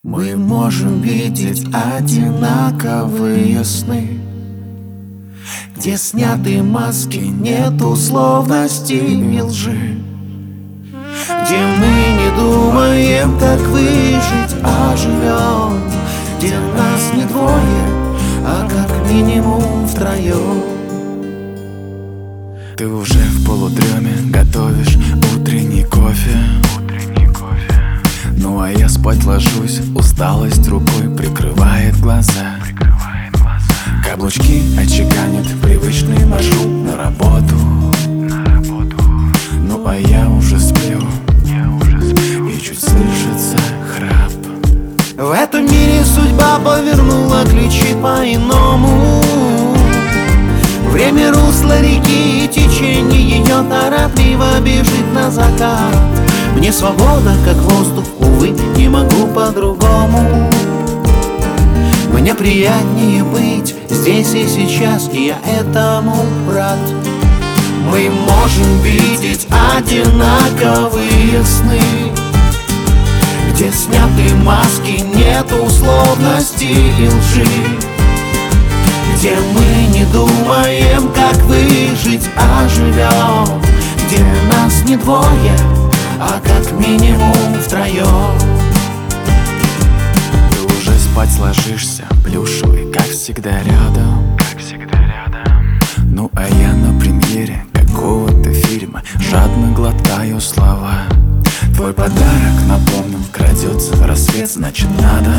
Мы можем видеть одинаковые сны, где сняты маски, нет условностей и лжи, где мы не думаем, как выжить, а живем, где нас не двое, а как минимум втроем. Ты уже в полудреме готовишь утренний кофе. Ну а я спать ложусь, усталость рукой прикрывает глаза. Каблучки отчеканят привычный маршрут на работу. Ну а я уже сплю, и чуть слышится храп. В этом мире судьба повернула ключи по-иному. Время русла реки и течение ее торопливо бежит на закат. Мне свобода, как воздух, увы, не могу по-другому. Мне приятнее быть здесь и сейчас, и я этому рад. Мы можем видеть одинаковые сны, где сняты маски, нет условностей и лжи, где мы не думаем, как выжить, а живем, где нас не двое, а как минимум втроем. Ты уже спать ложишься, плюшевый, как всегда рядом. Ну а я на премьере какого-то фильма жадно глотаю слова. Твой подарок напомнил, крадется рассвет, значит надо.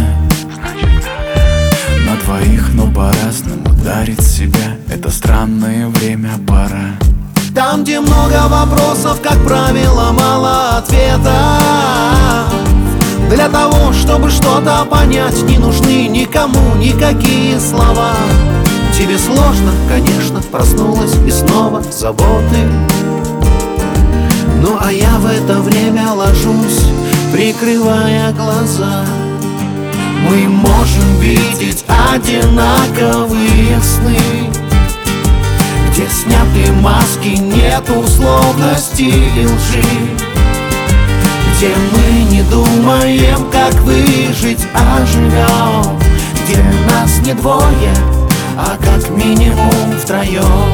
На двоих, но по-разному дарить себя, это странное время, пора. Там, где много вопросов, как правило, мало ответов. Для того, чтобы что-то понять, не нужны никому никакие слова. Тебе сложно, конечно, проснулась и снова заботы. Ну а я в это время ложусь, прикрывая глаза. Мы можем видеть одинаковые сны, где сняты маски, нет условностей и лжи, где мы не думаем, как выжить, а живем, где нас не двое, а как минимум втроем.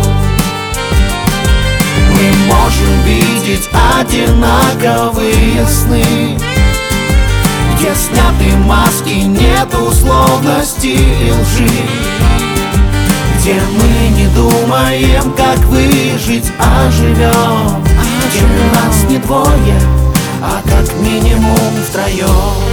Мы можем видеть одинаковые сны, где сняты маски, нет условностей и лжи, где мы не думаем, как выжить, а живем, где нас не двое, а как минимум втроем.